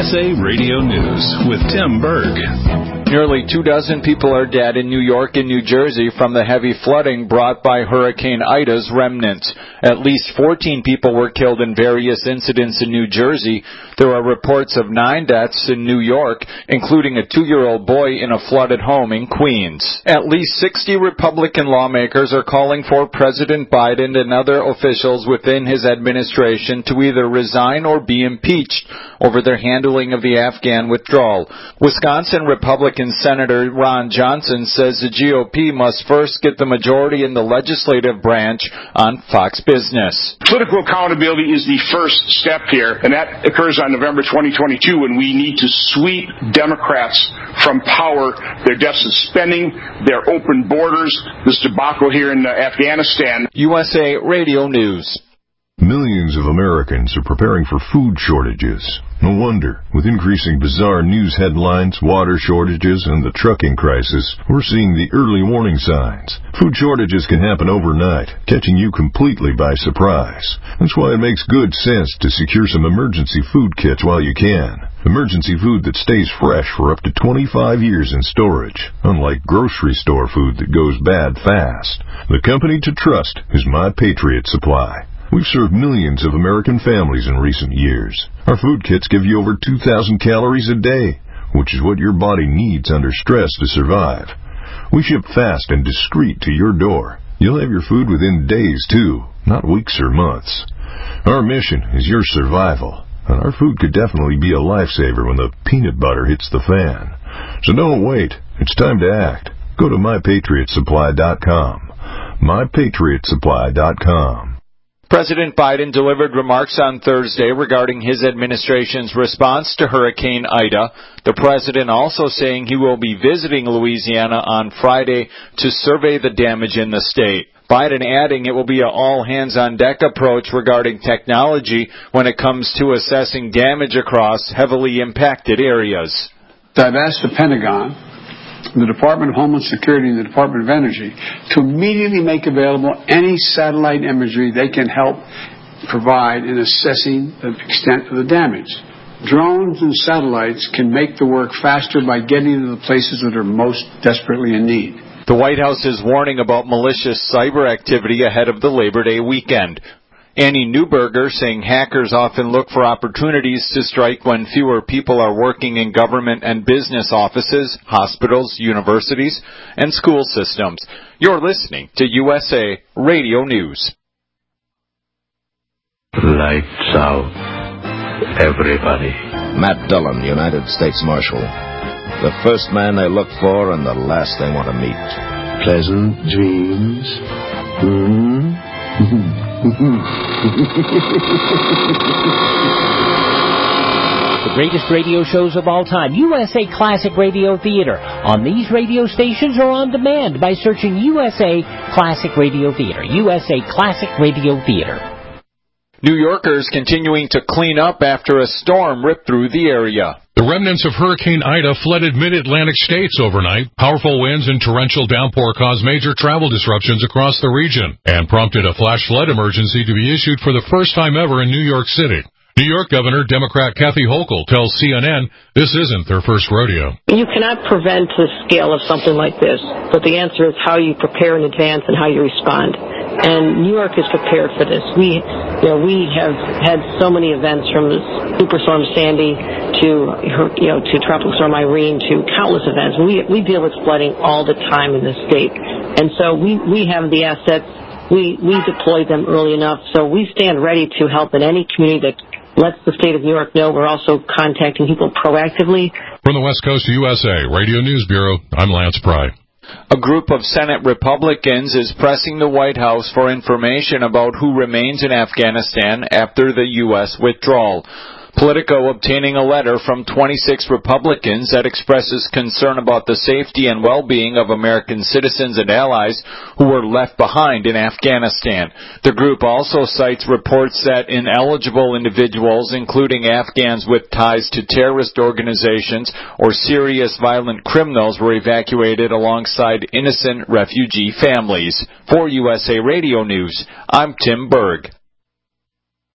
USA Radio News with Tim Berg. Nearly 24 people are dead in New York and New Jersey from the heavy flooding brought by Hurricane Ida's remnants. At least 14 people were killed in various incidents in New Jersey. There are reports of 9 deaths in New York, including a 2-year-old boy in a flooded home in Queens. At least 60 Republican lawmakers are calling for President Biden and other officials within his administration to either resign or be impeached over their handling of the Afghan withdrawal. Wisconsin Republican Senator Ron Johnson says the GOP must first get the majority in the legislative branch on Fox Business. Political accountability is the first step here, and that occurs on November 2022 when we need to sweep Democrats from power, their deficit spending, their open borders, this debacle here in Afghanistan. USA Radio News. Millions of Americans are preparing for food shortages. No wonder. With increasing bizarre news headlines, water shortages, and the trucking crisis, we're seeing the early warning signs. Food shortages can happen overnight, catching you completely by surprise. That's why it makes good sense to secure some emergency food kits while you can. Emergency food that stays fresh for up to 25 years in storage, unlike grocery store food that goes bad fast. The company to trust is My Patriot Supply. We've served millions of American families in recent years. Our food kits give you over 2,000 calories a day, which is what your body needs under stress to survive. We ship fast and discreet to your door. You'll have your food within days, too, not weeks or months. Our mission is your survival, and our food could definitely be a lifesaver when the peanut butter hits the fan. So don't wait. It's time to act. Go to MyPatriotSupply.com. MyPatriotSupply.com. President Biden delivered remarks on Thursday regarding his administration's response to Hurricane Ida. The president also saying he will be visiting Louisiana on Friday to survey the damage in the state. Biden adding it will be an all-hands-on-deck approach regarding technology when it comes to assessing damage across heavily impacted areas. I've asked the Pentagon, the Department of Homeland Security, and the Department of Energy to immediately make available any satellite imagery they can help provide in assessing the extent of the damage. Drones and satellites can make the work faster by getting to the places that are most desperately in need. The White House is warning about malicious cyber activity ahead of the Labor Day weekend. Annie Neuberger saying hackers often look for opportunities to strike when fewer people are working in government and business offices, hospitals, universities, and school systems. You're listening to USA Radio News. Lights out, everybody. Matt Dillon, United States Marshal. The first man they look for and the last they want to meet. Pleasant dreams. The greatest radio shows of all time, USA Classic Radio Theater, on these radio stations or on demand by searching USA Classic Radio Theater. USA Classic Radio Theater. New Yorkers continuing to clean up after a storm ripped through the area. The remnants of Hurricane Ida flooded mid-Atlantic states overnight. Powerful winds and torrential downpour caused major travel disruptions across the region and prompted a flash flood emergency to be issued for the first time ever in New York City. New York Governor Democrat Kathy Hochul tells CNN this isn't their first rodeo. You cannot prevent the scale of something like this, but the answer is how you prepare in advance and how you respond. And New York is prepared for this. We have had so many events, from Superstorm Sandy to Tropical Storm Irene to countless events. We deal with flooding all the time in this state, and so we have the assets. We deploy them early enough, so we stand ready to help in any community that lets the state of New York know. We're also contacting people proactively. From the West Coast of USA Radio News Bureau, I'm Lance Pry. A group of Senate Republicans is pressing the White House for information about who remains in Afghanistan after the U.S. withdrawal. Politico obtaining a letter from 26 Republicans that expresses concern about the safety and well-being of American citizens and allies who were left behind in Afghanistan. The group also cites reports that ineligible individuals, including Afghans with ties to terrorist organizations or serious violent criminals, were evacuated alongside innocent refugee families. For USA Radio News, I'm Tim Berg.